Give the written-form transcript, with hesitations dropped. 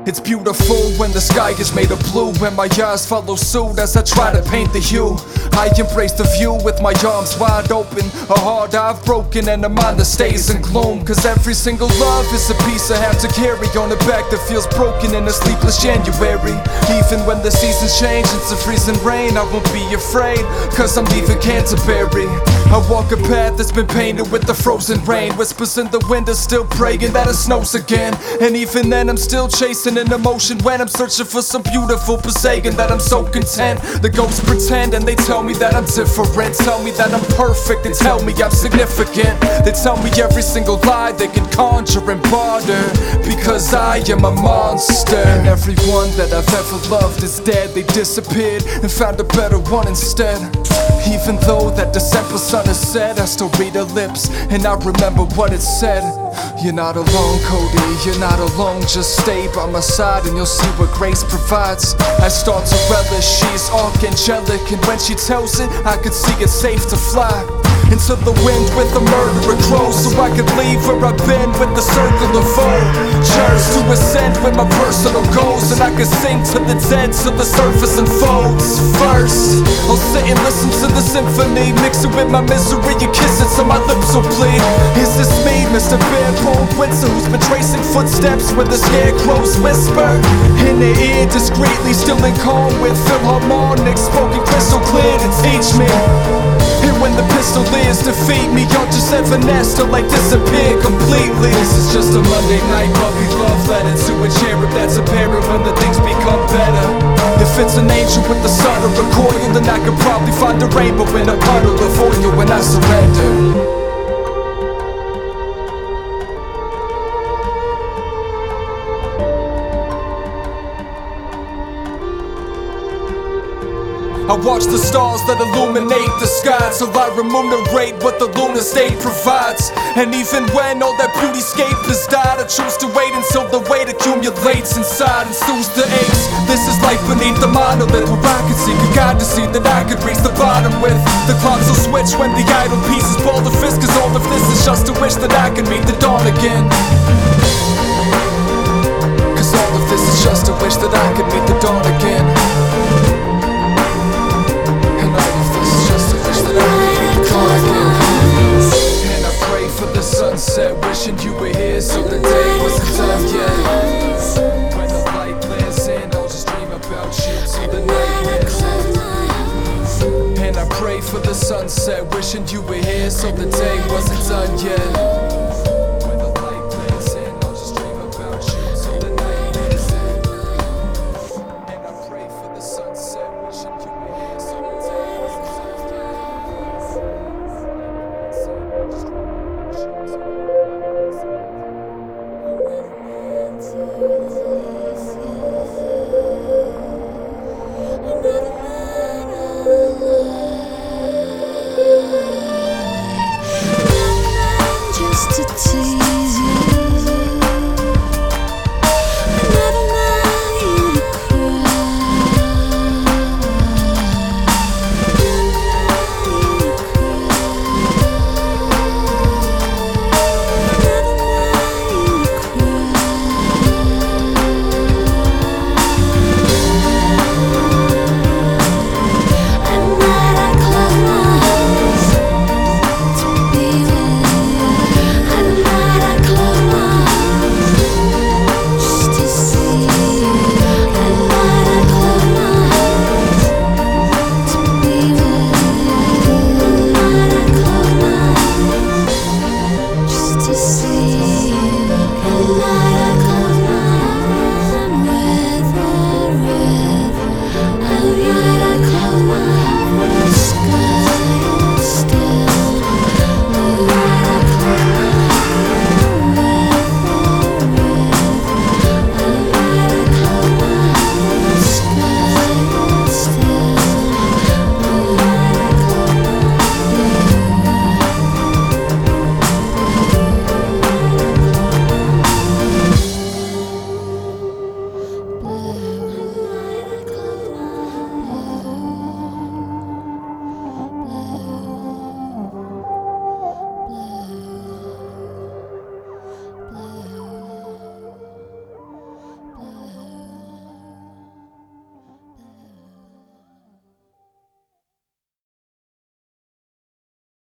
It's beautiful when the sky is made of blue, and my eyes follow suit as I try to paint the hue. I embrace the view with my arms wide open, a heart I've broken and a mind that stays in gloom. Cause every single love is a piece I have to carry on a back that feels broken in a sleepless January. Even when the seasons change, it's a freezing rain, I won't be afraid, cause I'm leaving Canterbury. I walk a path that's been painted with the frozen rain. Whispers in the wind are still praying that it snows again. And even then I'm still chasing an emotion when I'm searching for some beautiful saying that I'm so content. The ghosts pretend and they tell me that I'm different, tell me that I'm perfect, and tell me I'm significant. They tell me every single lie they can conjure and barter, because I am a monster. And everyone that I've ever loved is dead. They disappeared and found a better one instead. Even though that December sun is set, I still read her lips and I remember what it said. You're not alone, Cody, you're not alone. Just stay by my side and you'll see what grace provides. I start to relish, she's archangelic, and when she tells it, I could see it's safe to fly into the wind with a murderer crow, so I could leave where I've been with the circle of vultures to ascend with my personal goals, and I could sing to the dead till the surface unfolds. First, I'll sit and listen to the symphony, mix it with my misery and kiss it till my lips will bleed. Is this me, Mr. Bear-Bone Windsor, who's been tracing footsteps where the scarecrows whisper in their ear discreetly, still in calm with philharmonics spoken crystal clear to teach me? And when the pistol is defeat me, I'll just evanesce till I disappear completely. This is just a Monday night puppy love letter to a cherub that's apparent when the things become better. If it's an angel with the sun or a coil, then I could probably find a rainbow in a puddle of oil when I surrender. I watch the stars that illuminate the sky till I remunerate what the lunar state provides. And even when all that beautyscape has died, I choose to wait until the weight accumulates inside and soothes the aches. This is life beneath the monolith, where I could seek a God to see that I could reach the bottom with. The clocks will switch when the idle pieces ball the fist, cause all of this is just a wish that I can meet the dawn again. Cause all of this is just a wish that I could meet the dawn again. Sunset, wishing you were here so the day wasn't done yet. When the light blares in, I'll just dream about you till the night ends. And I pray for the sunset, wishing you were here so the day wasn't done yet.